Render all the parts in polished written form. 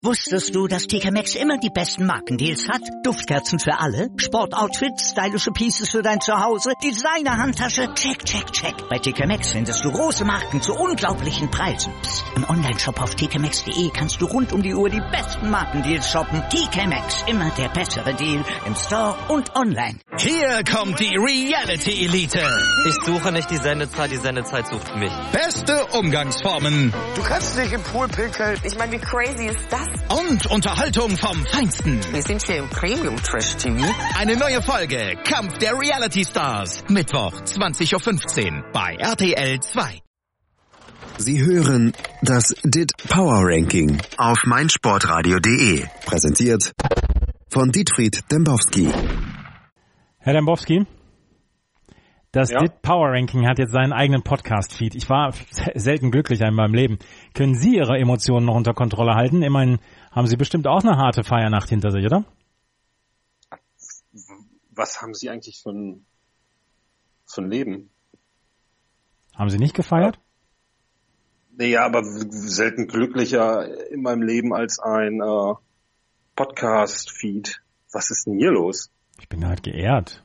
Wusstest du, dass TK Maxx immer die besten Markendeals hat? Duftkerzen für alle, Sportoutfits, stylische Pieces für dein Zuhause, Designer-Handtasche, check, check, check. Bei TK Maxx findest du große Marken zu unglaublichen Preisen. Psst. Im Onlineshop auf tkmaxx.de kannst du rund um die Uhr die besten Markendeals shoppen. TK Maxx, immer der bessere Deal im Store und online. Hier kommt die Reality Elite. Ich suche nicht die Sendezeit sucht mich. Beste Umgangsformen. Du kannst nicht im Pool pinkeln. Ich meine, wie crazy ist das? Und Unterhaltung vom Feinsten. Wir sind hier im Premium-Trash-TV. Eine neue Folge Kampf der Reality Stars. Mittwoch, 20.15 Uhr bei RTL 2. Sie hören das DIT Power Ranking auf meinsportradio.de. Präsentiert von Dietfried Dembowski. Herr Dembowski, das DIT Power Ranking hat jetzt seinen eigenen Podcast-Feed. Ich war selten glücklicher in meinem Leben. Können Sie Ihre Emotionen noch unter Kontrolle halten? Immerhin haben Sie bestimmt auch eine harte Feiernacht hinter sich, oder? Was haben Sie eigentlich für ein Leben? Haben Sie nicht gefeiert? Naja, aber selten glücklicher in meinem Leben als ein Podcast-Feed. Was ist denn hier los? Ich bin halt geehrt.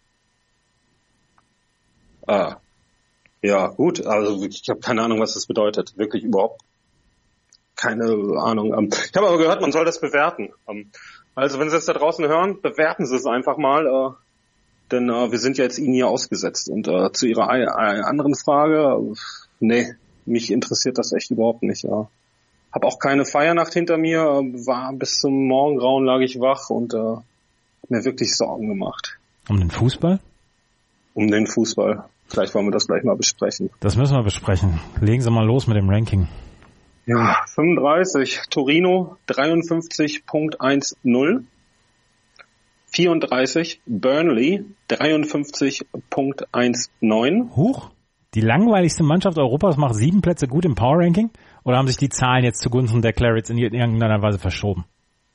Ja, gut, also ich habe keine Ahnung, was das bedeutet. Wirklich überhaupt keine Ahnung. Ich habe aber gehört, man soll das bewerten. Also wenn Sie es da draußen hören, bewerten Sie es einfach mal, denn wir sind ja jetzt Ihnen hier ausgesetzt. Und zu Ihrer anderen Frage, nee, mich interessiert das echt überhaupt nicht. Ja. Habe auch keine Feiernacht hinter mir, war bis zum Morgengrauen lag ich wach und mir wirklich Sorgen gemacht. Um den Fußball? Um den Fußball. Vielleicht wollen wir das gleich mal besprechen. Das müssen wir besprechen. Legen Sie mal los mit dem Ranking. Ja, 35, Torino 53.10. 34, Burnley 53.19. Huch, die langweiligste Mannschaft Europas macht 7 Plätze gut im Power Ranking? Oder haben sich die Zahlen jetzt zugunsten der Clarets in irgendeiner Weise verschoben?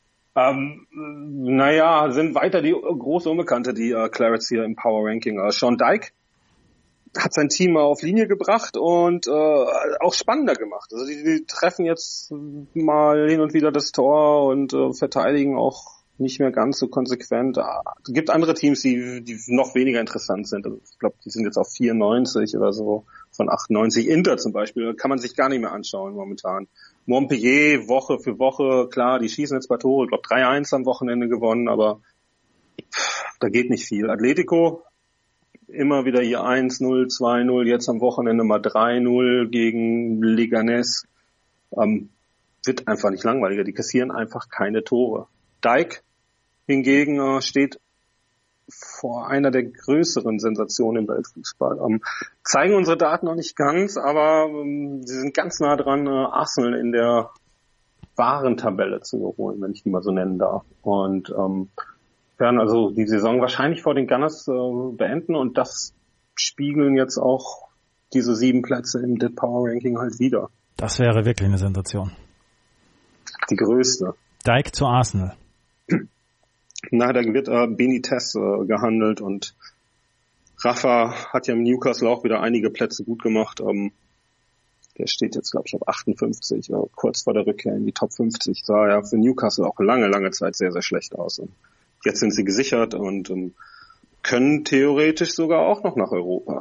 Naja, sind weiter die große Unbekannte, die Clarets hier im Power Ranking. Sean Dyche hat sein Team auf Linie gebracht und auch spannender gemacht. Also die treffen jetzt mal hin und wieder das Tor und verteidigen auch nicht mehr ganz so konsequent. Es gibt andere Teams, die noch weniger interessant sind. Also ich glaube, die sind jetzt auf 94 oder so von 98. Inter zum Beispiel kann man sich gar nicht mehr anschauen momentan. Montpellier Woche für Woche, klar, die schießen jetzt bei Tore. Ich glaube 3-1 am Wochenende gewonnen, aber da geht nicht viel. Atletico immer wieder hier 1-0, 2-0, jetzt am Wochenende mal 3-0 gegen Leganés. Wird einfach nicht langweiliger. Die kassieren einfach keine Tore. Dyche hingegen steht vor einer der größeren Sensationen im Weltfußball. Zeigen unsere Daten noch nicht ganz, aber sie sind ganz nah dran, Arsenal in der wahren Tabelle zu überholen, wenn ich die mal so nennen darf. Und werden also die Saison wahrscheinlich vor den Gunners beenden und das spiegeln jetzt auch diese 7 Plätze im DIT Power Ranking halt wieder. Das wäre wirklich eine Sensation. Die größte. Dyche zu Arsenal. Na, da wird Benitez gehandelt und Rafa hat ja im Newcastle auch wieder einige Plätze gut gemacht. Der steht jetzt, glaube ich, auf 58, kurz vor der Rückkehr in die Top 50. Sah ja für Newcastle auch lange Zeit sehr, sehr schlecht aus. Und jetzt sind sie gesichert und können theoretisch sogar auch noch nach Europa.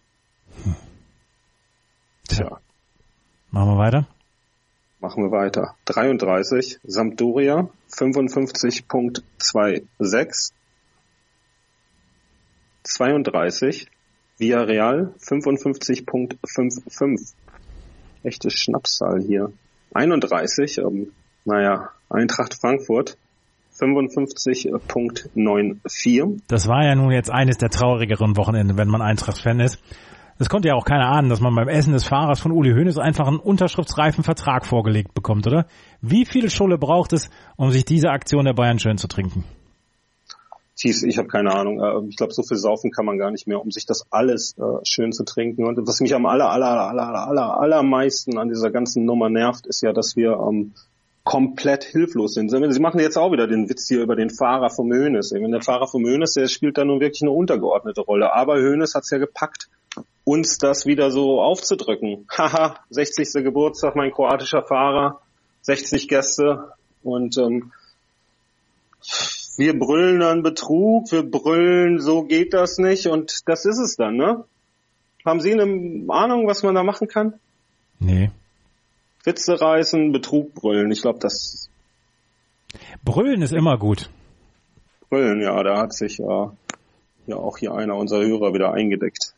Tja. Machen wir weiter? Machen wir weiter. 33, Sampdoria, 55.26. 32, Villarreal, 55.55. Echte Schnapszahl hier. 31, Eintracht Frankfurt, 55.94. Das war ja nun jetzt eines der traurigeren Wochenende, wenn man Eintracht-Fan ist. Es konnte ja auch keiner ahnen, dass man beim Essen des Fahrers von Uli Hoeneß einfach einen unterschriftsreifen Vertrag vorgelegt bekommt, oder? Wie viel Schule braucht es, um sich diese Aktion der Bayern schön zu trinken? Ich habe keine Ahnung. Ich glaube, so viel saufen kann man gar nicht mehr, um sich das alles schön zu trinken. Und was mich am allermeisten an dieser ganzen Nummer nervt, ist ja, dass wir komplett hilflos sind. Sie machen jetzt auch wieder den Witz hier über den Fahrer vom Hoeneß. Der Fahrer vom Hoeneß, der spielt da nun wirklich eine untergeordnete Rolle. Aber Hoeneß hat's ja gepackt, uns das wieder so aufzudrücken. Haha, 60. Geburtstag, mein kroatischer Fahrer, 60 Gäste, Und wir brüllen dann Betrug, wir brüllen, so geht das nicht, und das ist es dann, ne? Haben Sie eine Ahnung, was man da machen kann? Nee. Witze reißen, Betrug brüllen, ich glaube, das... Brüllen ist immer gut. Brüllen, ja, da hat sich ja auch hier einer unserer Hörer wieder eingedeckt.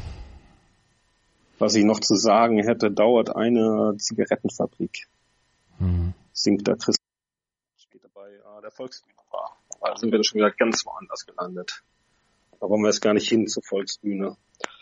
Was ich noch zu sagen hätte, dauert eine Zigarettenfabrik. Singt da Christ später bei der Volksbühne war. Da sind wir schon wieder ganz woanders gelandet. Da wollen wir jetzt gar nicht hin zur Volksbühne.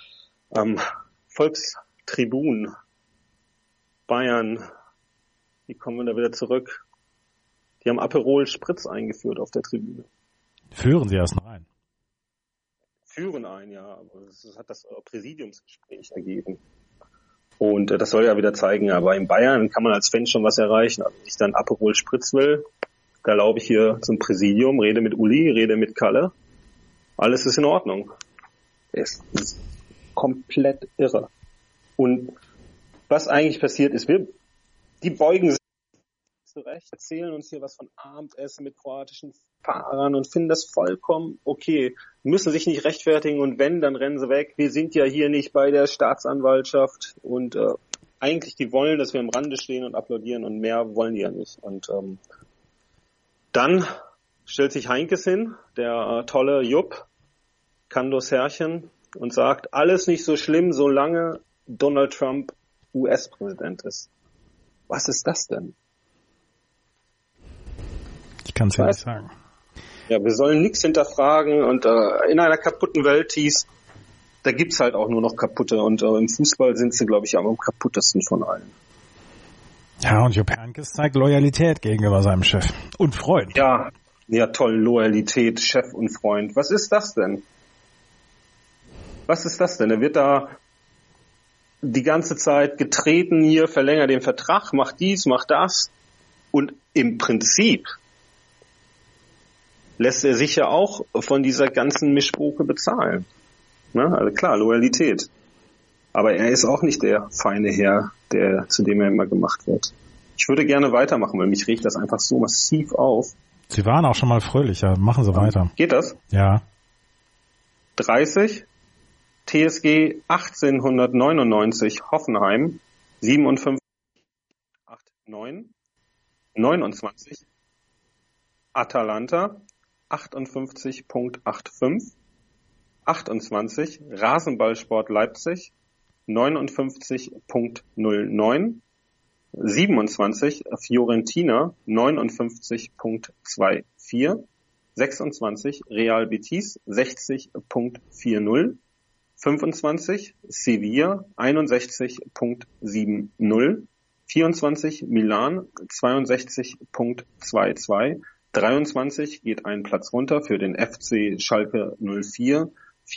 Volkstribun, Bayern, wie kommen wir da wieder zurück? Die haben Aperol Spritz eingeführt auf der Tribüne. Führen Sie erst rein. Führen ein, ja, aber das hat das Präsidiumsgespräch ergeben. Und das soll ja wieder zeigen, aber in Bayern kann man als Fan schon was erreichen. Also wenn ich dann Aperol Spritz will, da laufe ich hier zum Präsidium, rede mit Uli, rede mit Kalle. Alles ist in Ordnung. Es ist komplett irre. Und was eigentlich passiert ist, die beugen sich zurecht, erzählen uns hier was von Abendessen mit kroatischen Fahrern und finden das vollkommen okay. Müssen sich nicht rechtfertigen, und wenn, dann rennen sie weg. Wir sind ja hier nicht bei der Staatsanwaltschaft, und eigentlich die wollen, dass wir am Rande stehen und applaudieren, und mehr wollen die ja nicht. Und dann stellt sich Heinkes hin, der tolle Jupp, Kandos Herrchen, und sagt, alles nicht so schlimm, solange Donald Trump US-Präsident ist. Was ist das denn? Ich kann es ja nicht sagen. Ja, wir sollen nichts hinterfragen, und in einer kaputten Welt da gibt's halt auch nur noch kaputte, und im Fußball sind sie, glaube ich, am kaputtesten von allen. Ja, und Jupp Heynckes zeigt Loyalität gegenüber seinem Chef und Freund. Ja, toll, Loyalität, Chef und Freund. Was ist das denn? Was ist das denn? Er wird da die ganze Zeit getreten, hier, verlängert den Vertrag, macht dies, macht das, und im Prinzip lässt er sich ja auch von dieser ganzen Mischpoke bezahlen. Ne? Also klar, Loyalität. Aber er ist auch nicht der feine Herr, zu dem er immer gemacht wird. Ich würde gerne weitermachen, weil mich regt das einfach so massiv auf. Sie waren auch schon mal fröhlicher. Machen Sie weiter. Geht das? Ja. 30, TSG 1899 Hoffenheim, 57,89, 29, Atalanta, 58,85, 28, Rasenballsport Leipzig, 59,09, 27, Fiorentina, 59,24, 26, Real Betis, 60,40, 25, Sevilla, 61,70, 24, Milan, 62,22, 23 geht einen Platz runter für den FC Schalke 04,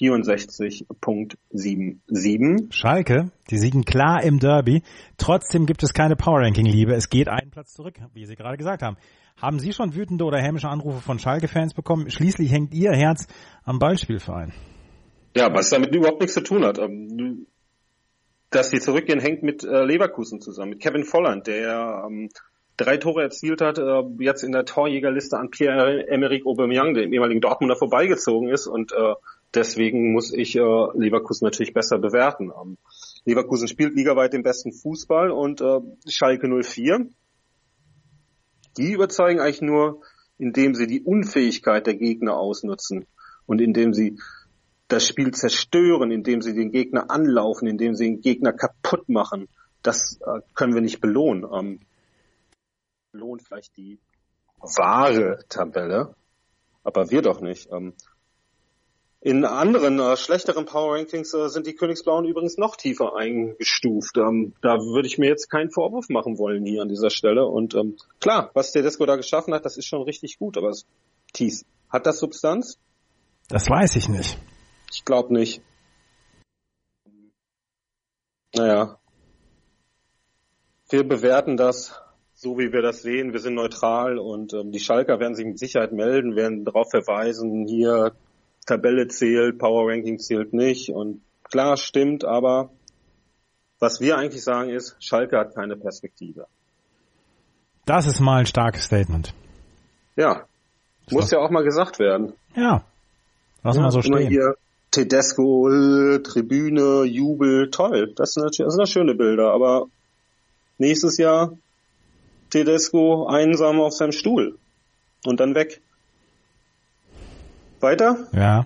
64,77. Schalke, die siegen klar im Derby. Trotzdem gibt es keine Power-Ranking-Liebe. Es geht einen Platz zurück, wie Sie gerade gesagt haben. Haben Sie schon wütende oder hämische Anrufe von Schalke-Fans bekommen? Schließlich hängt Ihr Herz am Beispielverein. Ja, was damit überhaupt nichts zu tun hat. Dass sie zurückgehen, hängt mit Leverkusen zusammen, mit Kevin Volland, der 3 Tore erzielt hat, jetzt in der Torjägerliste an Pierre-Emerick Aubameyang, dem ehemaligen Dortmunder, vorbeigezogen ist, und deswegen muss ich Leverkusen natürlich besser bewerten. Leverkusen spielt ligaweit den besten Fußball, und Schalke 04, die überzeugen eigentlich nur, indem sie die Unfähigkeit der Gegner ausnutzen und indem sie das Spiel zerstören, indem sie den Gegner anlaufen, indem sie den Gegner kaputt machen. Das können wir nicht belohnen. Belohnt vielleicht die wahre Tabelle, aber wir doch nicht. In anderen, schlechteren Power Rankings sind die Königsblauen übrigens noch tiefer eingestuft. Da würde ich mir jetzt keinen Vorwurf machen wollen hier an dieser Stelle. Und klar, was Tedesco da geschaffen hat, das ist schon richtig gut. Aber Thies, hat das Substanz? Das weiß ich nicht. Ich glaube nicht. Naja. Wir bewerten das so, wie wir das sehen. Wir sind neutral, und die Schalker werden sich mit Sicherheit melden, werden darauf verweisen, hier Tabelle zählt, Power Ranking zählt nicht. Und klar, stimmt, aber was wir eigentlich sagen ist, Schalke hat keine Perspektive. Das ist mal ein starkes Statement. Ja, muss ja auch mal gesagt werden. Ja, lass mal so stehen. Hier Tedesco, Tribüne, Jubel, toll. Das sind natürlich schöne Bilder, aber nächstes Jahr Tedesco einsam auf seinem Stuhl und dann weg. Weiter? Ja.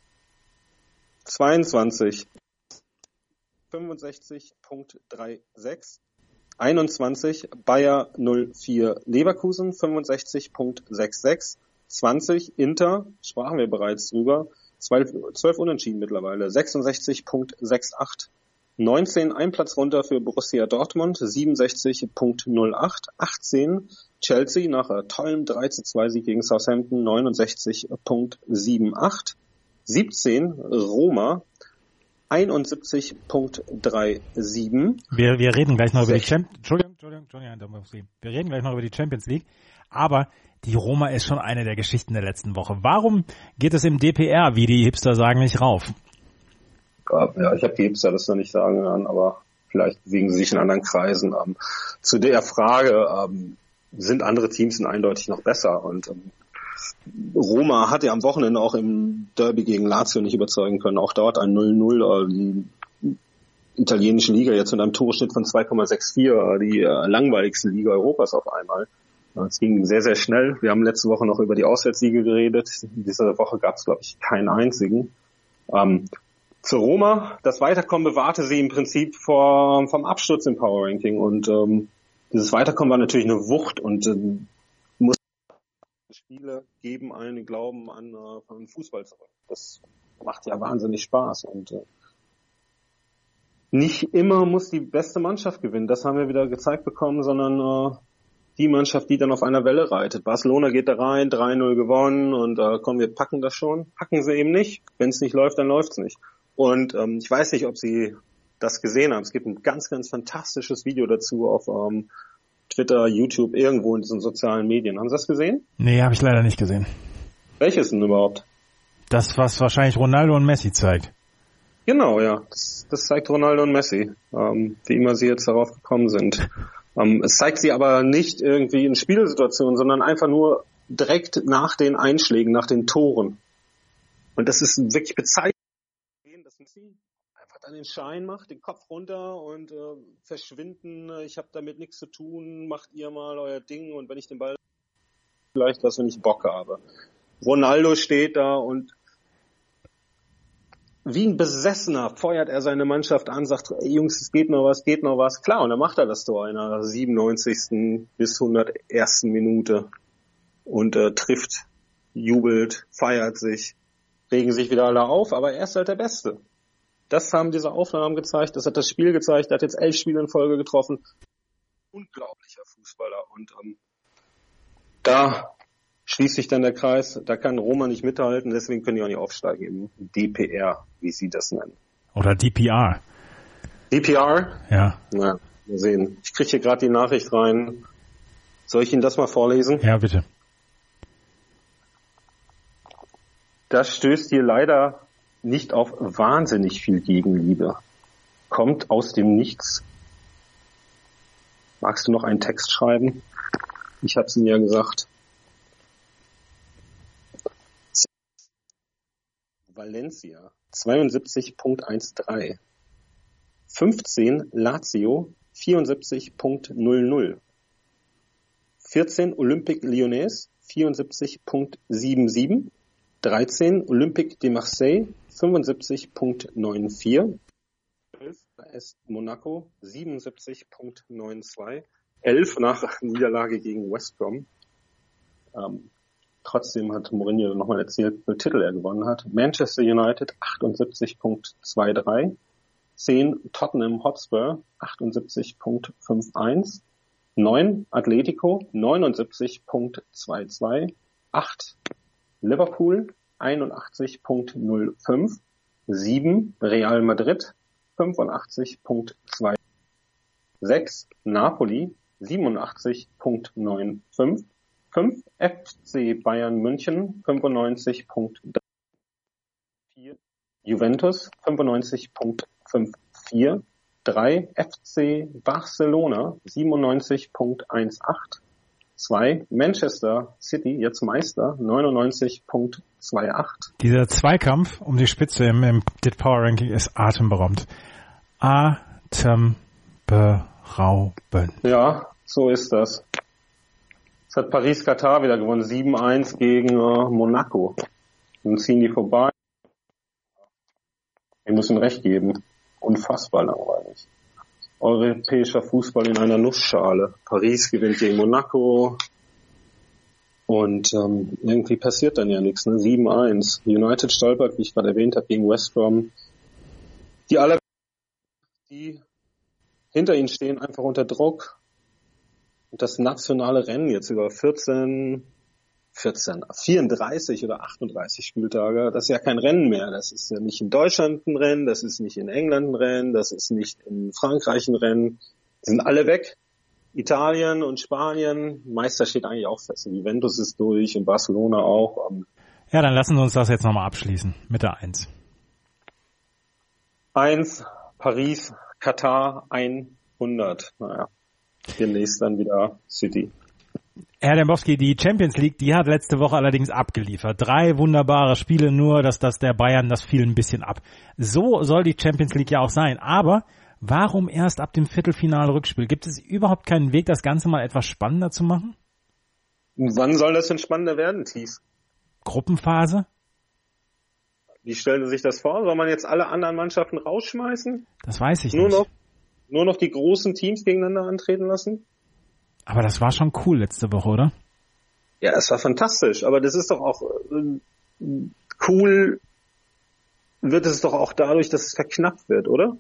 22. 65.36. 21. Bayer 04 Leverkusen 65.66. 20. Inter, sprachen wir bereits drüber. 12 Unentschieden mittlerweile. 66.68. 19 ein Platz runter für Borussia Dortmund, 67.08. 18 Chelsea nach einem tollen 3-2 Sieg gegen Southampton, 69.78. 17 Roma, 71.37. Wir reden gleich noch über die Wir reden gleich noch über die Champions League, aber die Roma ist schon eine der Geschichten der letzten Woche. Warum geht es im DPR, wie die Hipster sagen, nicht rauf? Ja, ich habe die Hipster das noch nicht sagen hören, aber vielleicht bewegen sie sich in anderen Kreisen. Zu der Frage, sind andere Teams eindeutig noch besser? Und Roma hat ja am Wochenende auch im Derby gegen Lazio nicht überzeugen können. Auch dort ein 0-0. Die italienische Liga jetzt mit einem Torschnitt von 2,64, die langweiligste Liga Europas auf einmal. Es ging sehr, sehr schnell. Wir haben letzte Woche noch über die Auswärtssiege geredet. Diese Woche gab es, glaube ich, keinen einzigen. Zu Roma, das Weiterkommen bewahrte sie im Prinzip vom Absturz im Power Ranking und dieses Weiterkommen war natürlich eine Wucht und muss Spiele geben einen Glauben an Fußball zurück. Das macht ja wahnsinnig Spaß und nicht immer muss die beste Mannschaft gewinnen, das haben wir wieder gezeigt bekommen, sondern die Mannschaft, die dann auf einer Welle reitet. Barcelona geht da rein, 3-0 gewonnen und komm, wir packen das schon. Packen sie eben nicht. Wenn es nicht läuft, dann läuft's nicht. Und ich weiß nicht, ob Sie das gesehen haben. Es gibt ein ganz, ganz fantastisches Video dazu auf Twitter, YouTube, irgendwo in diesen sozialen Medien. Haben Sie das gesehen? Nee, habe ich leider nicht gesehen. Welches denn überhaupt? Das, was wahrscheinlich Ronaldo und Messi zeigt. Genau, ja. Das zeigt Ronaldo und Messi, wie immer sie jetzt darauf gekommen sind. Es zeigt sie aber nicht irgendwie in Spielsituationen, sondern einfach nur direkt nach den Einschlägen, nach den Toren. Und das ist wirklich bezeichnend, dass Messi einfach dann den Schein macht, den Kopf runter und verschwinden. Ich habe damit nichts zu tun, macht ihr mal euer Ding und wenn ich den Ball vielleicht was, wenn ich Bock habe. Ronaldo steht da und wie ein Besessener feuert er seine Mannschaft an, sagt, ey Jungs, es geht noch was. Klar, und dann macht er das Tor in der 97. bis 101. Minute und trifft, jubelt, feiert sich, regen sich wieder alle auf, aber er ist halt der Beste. Das haben diese Aufnahmen gezeigt, das hat das Spiel gezeigt, er hat jetzt 11 Spiele in Folge getroffen. Unglaublicher Fußballer und da schließt sich dann der Kreis, da kann Roma nicht mithalten, deswegen können die auch nicht aufsteigen im DPR, wie sie das nennen. Oder DPR. DPR? Ja. Na, mal sehen. Ich kriege hier gerade die Nachricht rein. Soll ich Ihnen das mal vorlesen? Ja, bitte. Das stößt hier leider nicht auf wahnsinnig viel Gegenliebe. Kommt aus dem Nichts. Magst du noch einen Text schreiben? Ich hab's Ihnen ja gesagt. Valencia 72.13. 15 Lazio 74.00. 14 Olympique Lyonnais 74.77. 13 Olympique de Marseille 75.94. 12 AS Monaco 77.92. 11 nach Niederlage gegen West Brom. Trotzdem hat Mourinho nochmal erzählt, wie viel Titel er gewonnen hat. Manchester United 78.23. 10 Tottenham Hotspur 78.51. 9 Atletico 79.22. 8 Liverpool 81.05. 7 Real Madrid 85.2. 6 Napoli 87.95. 5 FC Bayern München 95.4. Juventus 95.54. 3 FC Barcelona 97.18. 2. Manchester City, jetzt Meister, 99,28. Dieser Zweikampf um die Spitze im DIT Power Ranking ist atemberaubend. Atemberaubend. Ja, so ist das. Jetzt hat Paris-Katar wieder gewonnen, 7-1 gegen Monaco. Dann ziehen die vorbei. Wir müssen recht geben. Unfassbar langweilig. Europäischer Fußball in einer Nussschale. Paris gewinnt gegen Monaco. Und irgendwie passiert dann ja nichts. Ne? 7-1. United stolpert, wie ich gerade erwähnt habe, gegen West Brom. Die hinter ihnen stehen, einfach unter Druck. Und das nationale Rennen jetzt über 34 oder 38 Spieltage, das ist ja kein Rennen mehr. Das ist ja nicht in Deutschland ein Rennen, das ist nicht in England ein Rennen, das ist nicht in Frankreich ein Rennen. Die sind alle weg. Italien und Spanien, Meister steht eigentlich auch fest. Juventus ist durch und Barcelona auch. Ja, dann lassen Sie uns das jetzt nochmal abschließen mit der 1. 1, Paris, Katar, 100. Naja, demnächst dann wieder City. Herr Dembowski, die Champions League, die hat letzte Woche allerdings abgeliefert. 3 wunderbare Spiele, nur dass das der Bayern, das fiel ein bisschen ab. So soll die Champions League ja auch sein. Aber warum erst ab dem Viertelfinale-Rückspiel? Gibt es überhaupt keinen Weg, das Ganze mal etwas spannender zu machen? Wann soll das denn spannender werden, Thies? Gruppenphase? Wie stellen Sie sich das vor? Soll man jetzt alle anderen Mannschaften rausschmeißen? Das weiß ich nicht. Nur noch die großen Teams gegeneinander antreten lassen? Aber das war schon cool letzte Woche, oder? Ja, es war fantastisch. Aber das ist doch auch cool, wird es doch auch dadurch, dass es verknappt wird, oder?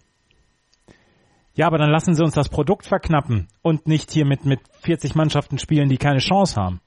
Ja, aber dann lassen Sie uns das Produkt verknappen und nicht hier mit 40 Mannschaften spielen, die keine Chance haben.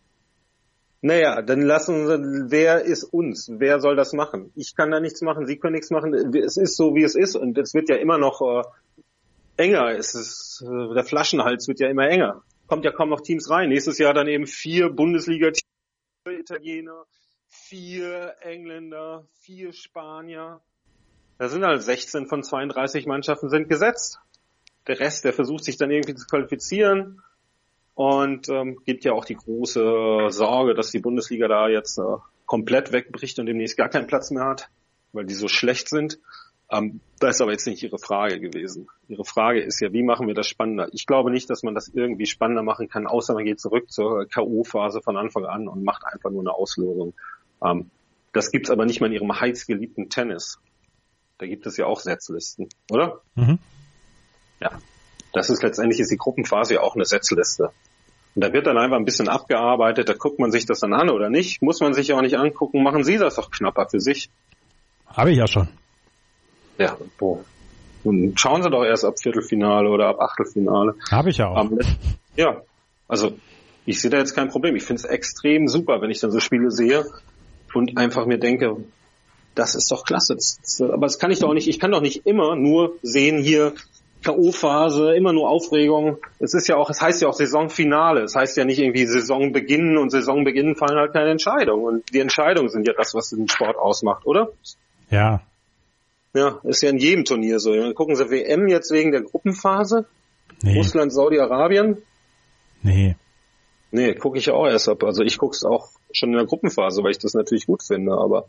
Naja, dann lassen Sie, wer ist uns? Wer soll das machen? Ich kann da nichts machen, Sie können nichts machen. Es ist so, wie es ist und es wird ja immer noch enger. Der Flaschenhals wird ja immer enger. Kommt ja kaum noch Teams rein. Nächstes Jahr dann eben 4 Bundesliga-Teams, 4 Italiener, 4 Engländer, 4 Spanier. Da sind halt 16 von 32 Mannschaften sind gesetzt. Der Rest, der versucht sich dann irgendwie zu qualifizieren. Und gibt ja auch die große Sorge, dass die Bundesliga da jetzt komplett wegbricht und demnächst gar keinen Platz mehr hat, weil die so schlecht sind. Das ist aber jetzt nicht Ihre Frage gewesen. Ihre Frage ist ja, wie machen wir das spannender? Ich glaube nicht, dass man das irgendwie spannender machen kann, außer man geht zurück zur K.O.-Phase von Anfang an und macht einfach nur eine Auslosung. Das gibt's aber nicht mal in Ihrem heißgeliebten Tennis. Da gibt es ja auch Setzlisten, oder? Mhm. Ja. Das ist letztendlich die Gruppenphase ja auch eine Setzliste. Und da wird dann einfach ein bisschen abgearbeitet, da guckt man sich das dann an oder nicht. Muss man sich ja auch nicht angucken. Machen Sie das doch knapper für sich. Habe ich ja schon. Ja, und schauen Sie doch erst ab Viertelfinale oder ab Achtelfinale. Habe ich ja auch. Ja, also ich sehe da jetzt kein Problem. Ich finde es extrem super, wenn ich dann so Spiele sehe und einfach mir denke, das ist doch klasse. Aber das kann ich doch nicht. Ich kann doch nicht immer nur sehen hier K.O.-Phase, immer nur Aufregung. Es heißt ja auch Saisonfinale. Es heißt ja nicht irgendwie Saisonbeginn und Saisonbeginn fallen halt keine Entscheidungen. Und die Entscheidungen sind ja das, was den Sport ausmacht, oder? Ja. Ja, ist ja in jedem Turnier so. Gucken Sie WM jetzt wegen der Gruppenphase? Nee. Russland, Saudi-Arabien? Nee, gucke ich ja auch erst ab. Also ich gucke es auch schon in der Gruppenphase, weil ich das natürlich gut finde. Aber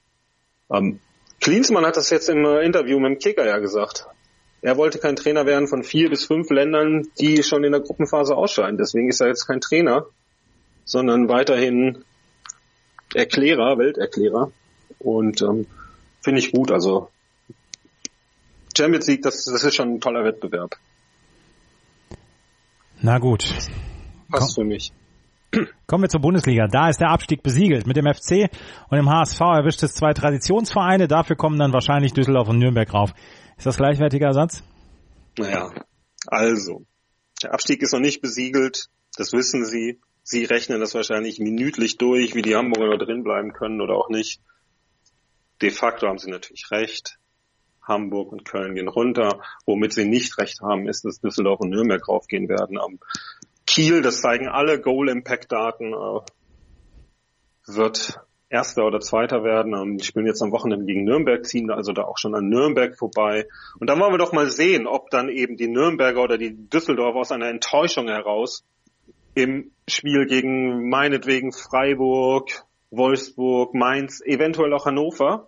Klinsmann hat das jetzt im Interview mit dem Kicker ja gesagt. Er wollte kein Trainer werden von 4 bis 5 Ländern, die schon in der Gruppenphase ausscheiden. Deswegen ist er jetzt kein Trainer, sondern weiterhin Welterklärer. Und finde ich gut. Also Champions League, das ist schon ein toller Wettbewerb. Na gut. Passt für mich. Kommen wir zur Bundesliga. Da ist der Abstieg besiegelt. Mit dem FC und dem HSV erwischt es 2 Traditionsvereine. Dafür kommen dann wahrscheinlich Düsseldorf und Nürnberg rauf. Ist das gleichwertiger Ersatz? Naja, also, der Abstieg ist noch nicht besiegelt. Das wissen Sie. Sie rechnen das wahrscheinlich minütlich durch, wie die Hamburger noch drin bleiben können oder auch nicht. De facto haben Sie natürlich recht. Hamburg und Köln gehen runter. Womit Sie nicht recht haben, ist, dass Düsseldorf und Nürnberg raufgehen werden. Kiel, das zeigen alle Goal-Impact-Daten, wird Erster oder Zweiter werden. Die spielen jetzt am Wochenende gegen Nürnberg, ziehen also da auch schon an Nürnberg vorbei. Und dann wollen wir doch mal sehen, ob dann eben die Nürnberger oder die Düsseldorfer aus einer Enttäuschung heraus im Spiel gegen meinetwegen Freiburg, Wolfsburg, Mainz, eventuell auch Hannover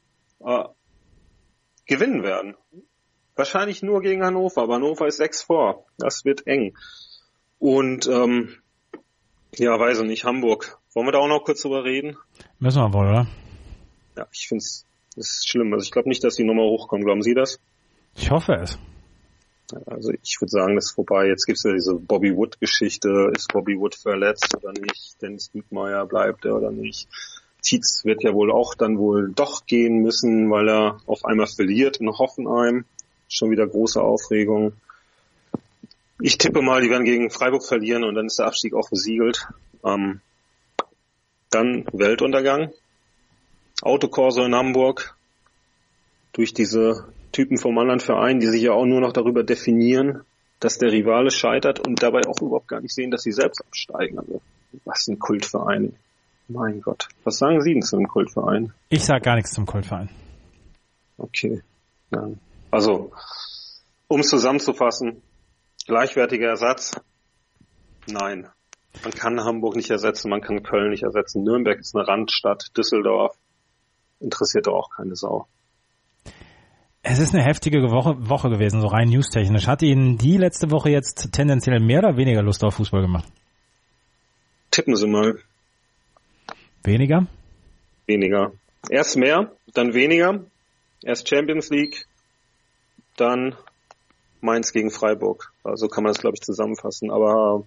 gewinnen werden. Wahrscheinlich nur gegen Hannover, aber Hannover ist 6 vor. Das wird eng. Und weiß ich nicht, Hamburg. Wollen wir da auch noch kurz drüber reden? Müssen wir wohl, oder? Ja, ich finde es ist schlimm. Also ich glaube nicht, dass die nochmal hochkommen. Glauben Sie das? Ich hoffe es. Also ich würde sagen, das ist vorbei. Jetzt gibt's ja diese Bobby Wood-Geschichte. Ist Bobby Wood verletzt oder nicht? Dennis Diekmeyer bleibt er oder nicht? Tietz wird ja wohl doch gehen müssen, weil er auf einmal verliert in Hoffenheim. Schon wieder große Aufregung. Ich tippe mal, die werden gegen Freiburg verlieren und dann ist der Abstieg auch besiegelt. Dann Weltuntergang. Autokorso in Hamburg. Durch diese Typen vom anderen Verein, die sich ja auch nur noch darüber definieren, dass der Rivale scheitert und dabei auch überhaupt gar nicht sehen, dass sie selbst absteigen. Also, was ein Kultverein. Mein Gott. Was sagen Sie denn zu einem Kultverein? Ich sag gar nichts zum Kultverein. Okay. Ja. Also, um es zusammenzufassen, gleichwertiger Ersatz? Nein. Man kann Hamburg nicht ersetzen, man kann Köln nicht ersetzen. Nürnberg ist eine Randstadt, Düsseldorf interessiert doch auch keine Sau. Es ist eine heftige Woche gewesen, so rein newstechnisch. Hat Ihnen die letzte Woche jetzt tendenziell mehr oder weniger Lust auf Fußball gemacht? Tippen Sie mal. Weniger? Weniger. Erst mehr, dann weniger. Erst Champions League, dann Mainz gegen Freiburg. Also kann man das, glaube ich, zusammenfassen. Aber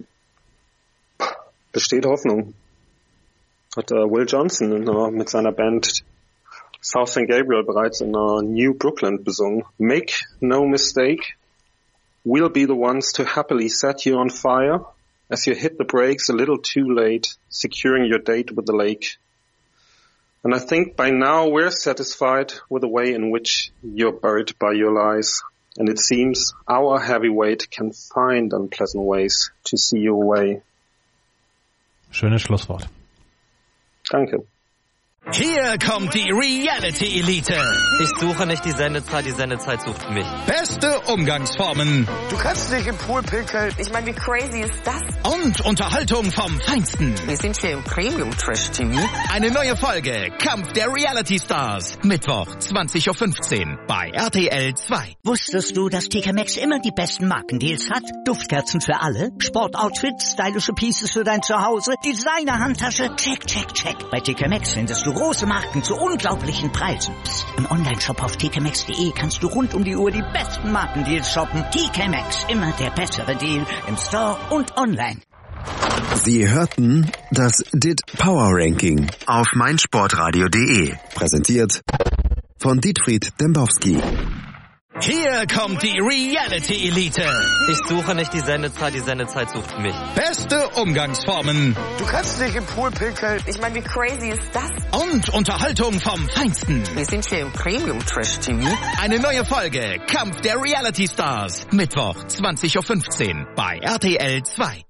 besteht Hoffnung. Hat Will Johnson mit seiner Band South St. Gabriel bereits in New Brooklyn besungen. Make no mistake, we'll be the ones to happily set you on fire as you hit the brakes a little too late, securing your date with the lake. And I think by now we're satisfied with the way in which you're buried by your lies. And it seems our heavyweight can find unpleasant ways to see your way. Schönes Schlusswort. Danke. Hier kommt die Reality Elite. Ich suche nicht die Sendezeit sucht mich. Beste Umgangsformen. Du kannst nicht im Pool pinkeln. Ich meine, wie crazy ist das? Und Unterhaltung vom Feinsten. Wir sind hier im Premium Trash TV. Eine neue Folge Kampf der Reality Stars. Mittwoch 20:15 Uhr bei RTL 2. Wusstest du, dass TK Maxx immer die besten Markendeals hat? Duftkerzen für alle, Sportoutfits, stylische Pieces für dein Zuhause, Designer-Handtasche, check, check, check. Bei TK Maxx findest du große Marken zu unglaublichen Preisen. Psst. Im Onlineshop auf tkmaxx.de kannst du rund um die Uhr die besten Markendeals shoppen. TK Maxx, immer der bessere Deal im Store und online. Sie hörten das DIT Power Ranking auf meinsportradio.de. Präsentiert von Dietfried Dembowski. Hier kommt die Reality Elite. Ich suche nicht die Sendezeit sucht mich. Beste Umgangsformen. Du kannst nicht im Pool pinkeln. Ich meine, wie crazy ist das? Und Unterhaltung vom Feinsten. Wir sind hier im Premium Trash TV. Eine neue Folge Kampf der Reality Stars. Mittwoch 20:15 Uhr bei RTL 2.